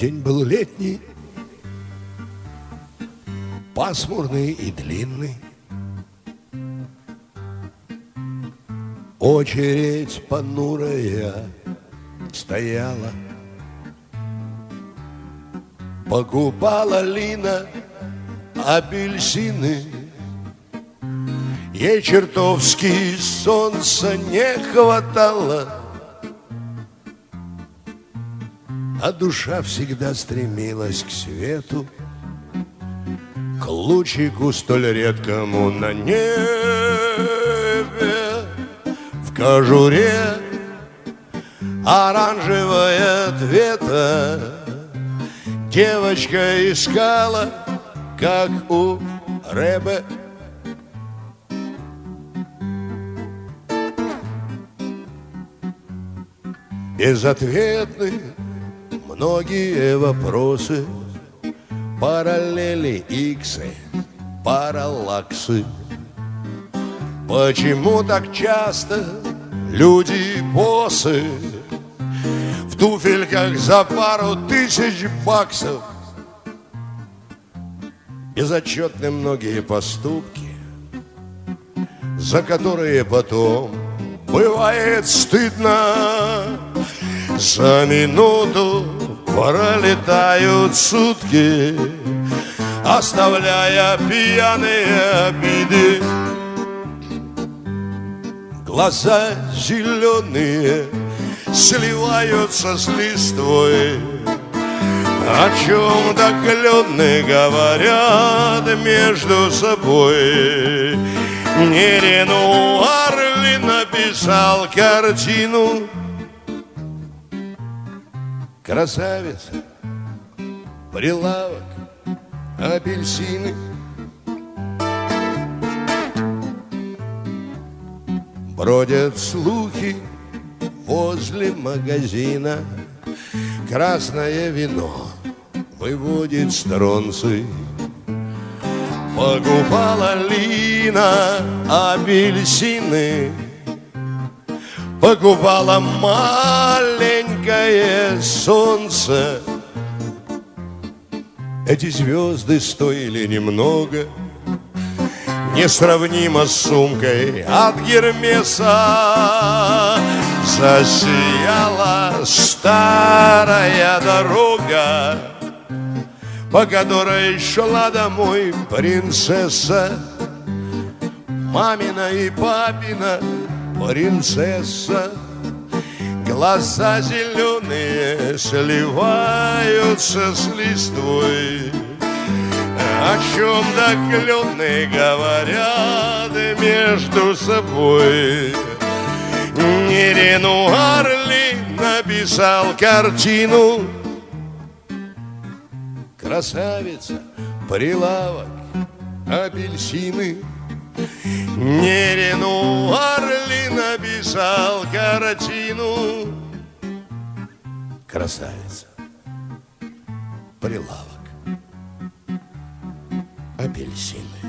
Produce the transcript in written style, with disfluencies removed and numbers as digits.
День был летний, пасмурный и длинный. Очередь понурая стояла. Покупала Лина апельсины. Ей чертовски солнца не хватало, а душа всегда стремилась к свету, к лучику столь редкому на небе. В кожуре оранжевого цвета девочка искала, как у Ребе. Безответны многие вопросы, параллели, иксы, параллаксы. Почему так часто люди босы в туфельках за пару тысяч баксов? Безотчетны многие поступки, за которые потом бывает стыдно. За минуту пролетают сутки, оставляя пьяные обиды. Глаза зеленые сливаются с листвой, о чем-то клены говорят между собой. Ренуар написал картину. Красавица, прилавок, апельсины. Бродят слухи возле магазина. Красное вино выводит стронцы. Покупала Лина апельсины. Покупала маленькое солнце. Эти звезды стоили немного, несравнимо с сумкой от Гермеса. Засияла старая дорога, по которой шла домой принцесса, мамина и папина принцесса. Глаза зеленые сливаются с листвой, о чем-то клены говорят между собой. Ренуар написал картину. Красавица, прилавок, апельсины. Ренуар написал картину. Красавица, прилавок, апельсины.